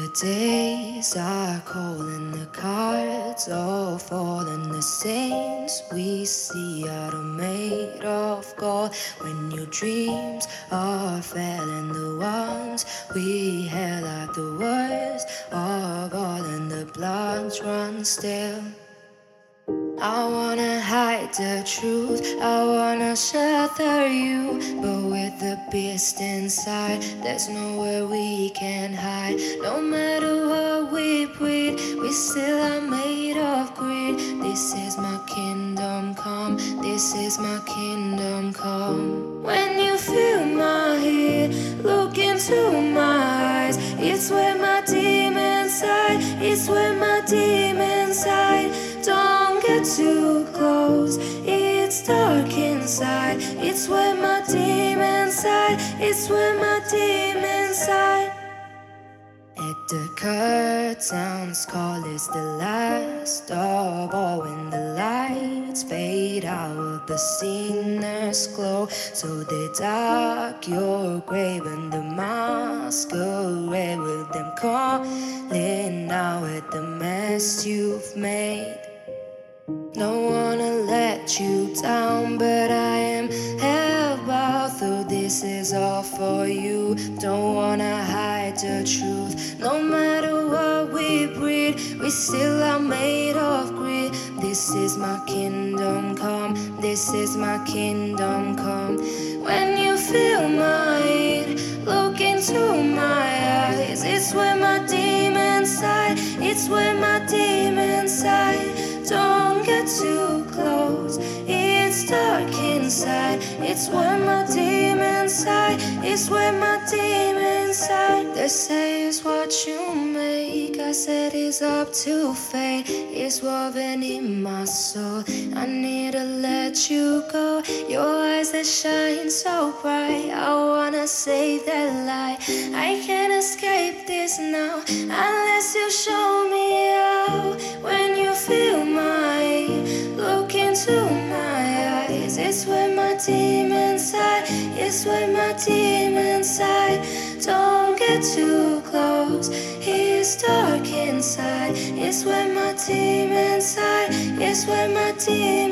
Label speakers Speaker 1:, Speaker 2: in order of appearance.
Speaker 1: days are cold and the cards all fall, and the saints we see are made of gold. When your dreams are fair and the ones we held are the worst of all, and the bloods run still. I wanna hide the truth, I wanna shelter you, but with the beast inside, there's nowhere we can hide. No matter what we breed, we still are made of greed. This is my kingdom come, this is my kingdom come. When you feel my heat, look into my eyes. It's where my demons hide, it's where my demons hide. Don't get too close, it's dark inside. It's where my demons hide, it's where my demons hide. At the curtain's call is the last of all. When the lights fade out, the sinners glow. So they dark your grave and the masquerade with them calling now at the mess you've made. Don't wanna let you down, but I am hellbound through. This is all for you. Don't wanna hide the truth. No matter what we breed, we still are made of greed. This is my kingdom come, this is my kingdom come. When you feel my heat, look into my eyes. It's where my demons hide, it's where my demons hide. Don't get too close, it's dark inside. It's where my demons hide, it's where my demons hide. They say it's what you make, I said it's up to fate. It's woven in my soul, I need to let you go. Your eyes that shine so bright, I wanna save that light. I can't escape this now, unless you show me how. When you feel my, look into my eyes. It's where my demons hide, it's where my demons hide. Don't get too close, it's dark inside. It's where my demons hide, it's where my demons